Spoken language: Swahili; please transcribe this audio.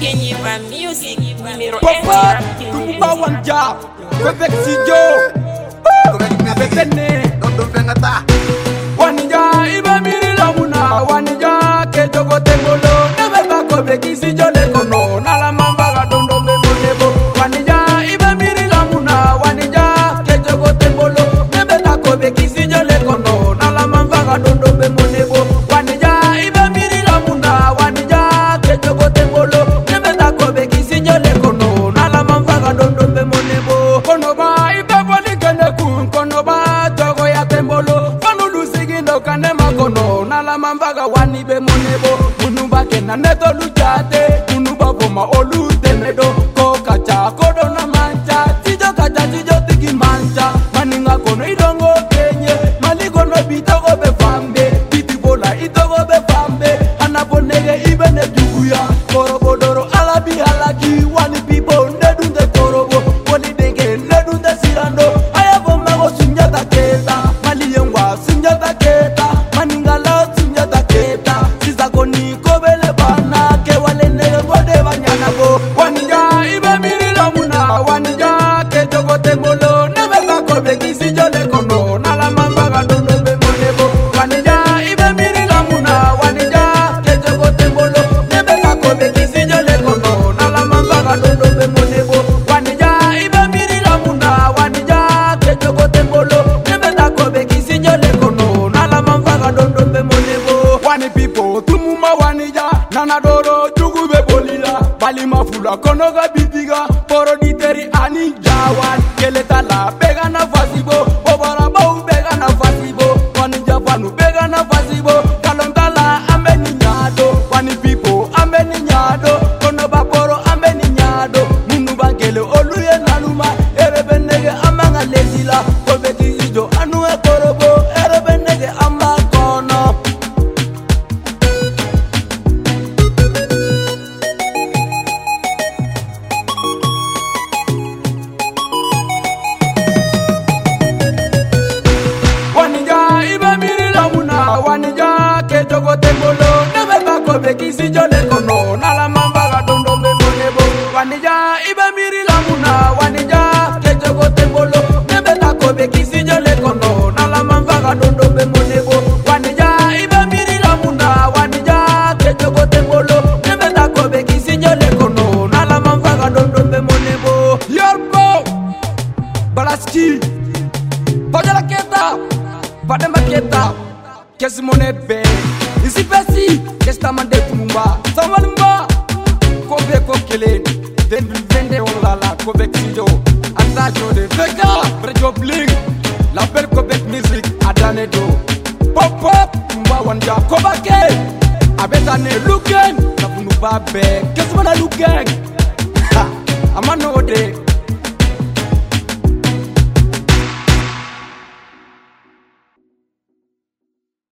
Kenyiba Music numéro 1 Papa, Tumba Wanja, Quebec Sijo, Abetene, Wanija, Iba Miri Lamuna, Wanija, Kejogo Tembolo, Never Quebec Sijo Lekono, Nalamamba Dondo Bebo, Wanija, Iba Miri Lamuna, Wanija, Kejogo Tembolo, Never Quebec Sijo Lekono, Nalamamba Dondo Bebo, Wanija, Iba Miri Lamuna, Wanija, Kejogo Tembolo, Mambaga wani be monebo munuba kena neto lujate munuba boma olu temedo ko kacha kodo na mancha tijo kacha tijo tiki mancha maninga kono idongo kenye maligo no bitogo be fambe bitibola itogo be fambe anabonege ibene duguya korobodoro alabi halaki wani people nedunde korobo woni dege nedunde sirando ayabo mago sunyata keta maliyengwa sunyata keta maninga Tembolo, never back of the Kisi Jolecono, Nalamamba, don't know the Monebo, Wanija, even Miri Lamuna, Wanija, Kejogo Tembolo, never back of the Kisi Jolecono, Nalamamba, don't know the Monebo, Wanija, even Miri Lamuna, Wanija, Kejogo Tembolo, never back of the Kisi Jolecono, Nalamamba, don't know the Monebo, Wani people, Tumuma Wanija, Nanadoro, Jugube Bolila, Balima Fula, Konoga Bibiga, Poroditeri Ani Jawan. Keleta la bega na fasibo, obara bau bega na fasibo, wani Japanu bega na fasibo, kalondala ameni nyado, wani pipo ameni nyado, kono baporo ameni nyado, munu bangele oluye naluma, erebenege amanga lezila, kobeki ijo anu e korobo, erebenege amba kono. Wanija, Kejogo Tembolo, never back of the Kisi Jolecono, Nalamamba, Dondo Monebo, Wanija, Iba Miri Lamuna, Wanija, Kejogo Tembolo, never back of the Kisi Jolecono, Nalamamba, Dondo Monebo, Wanija, Iba Miri Lamuna, Wanija, Kejogo Tembolo, never back of the Kisi Jolecono, Nalamamba, Dondo Monebo, Yorbo, Balaski, Pajala Keta, Padema Keta. Qu'est-ce mon épée? Ici Pessi, qu'est-ce que t'as mandé pour Mumba? Samalumba, Kobe Kokele, 2021 la Kobe Sijo, Antajo de Vega, Brejo Bling, la belle Kobe Music, Adanedo, Pop Pop, Mumba Wanja, Kobake, Abetane Luken, la Mumba Be, qu'est-ce que mon a Luken? Ha, Amano de.